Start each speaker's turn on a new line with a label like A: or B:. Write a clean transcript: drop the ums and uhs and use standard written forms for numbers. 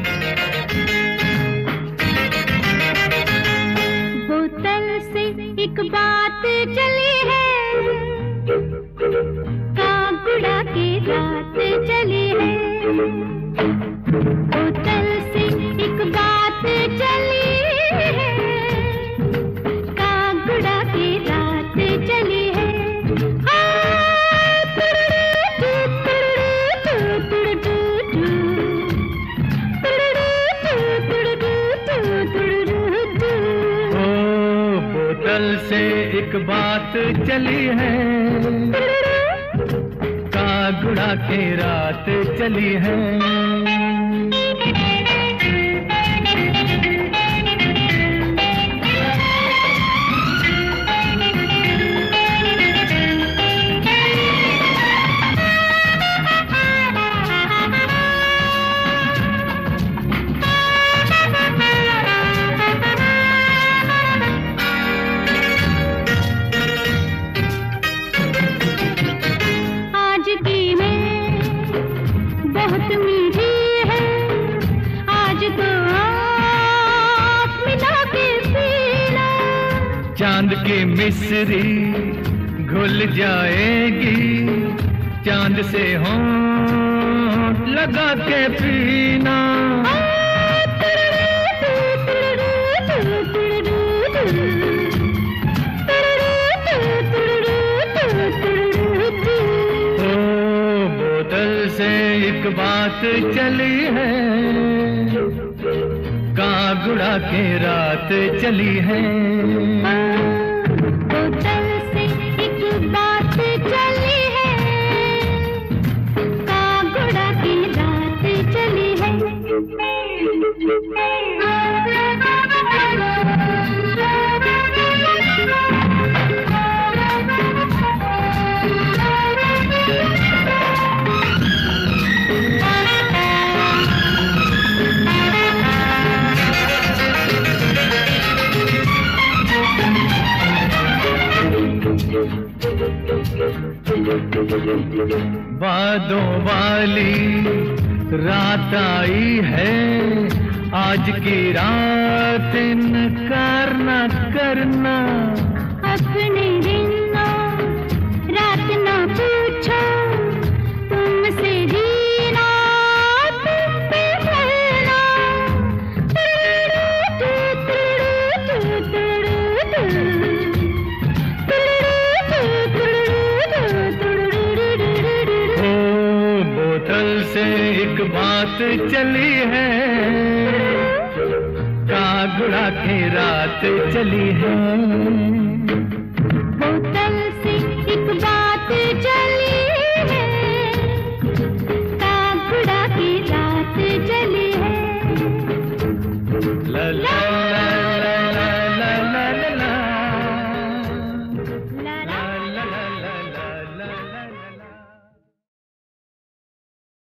A: बोतल से एक बात चली है, कागुड़ा की रात चली है। बोतल से एक बात चली है, कागुड़ा की रात चली है।
B: बोतल से एक बात चली है, कागुड़ा की रात चली है।
A: बहुत मीठी है आज तो आप मिला के पीना।
B: चांद की मिस्री घुल जाएगी, चांद से होंठ लगा के पीना। एक बात चली है, कागुड़ा की रात चली है।
A: बोतल से एक बात चली है, कागुड़ा की रात चली है।
B: बादों वाली रात आई है, आज की रात इनकार न करना।
A: अपने दिनों रात न पूछो, तुमसे जीना तुम पे मरना।
B: बोतल से एक बात चली है, कागुड़ा की रात चली है।
A: बोतल से एक बात चली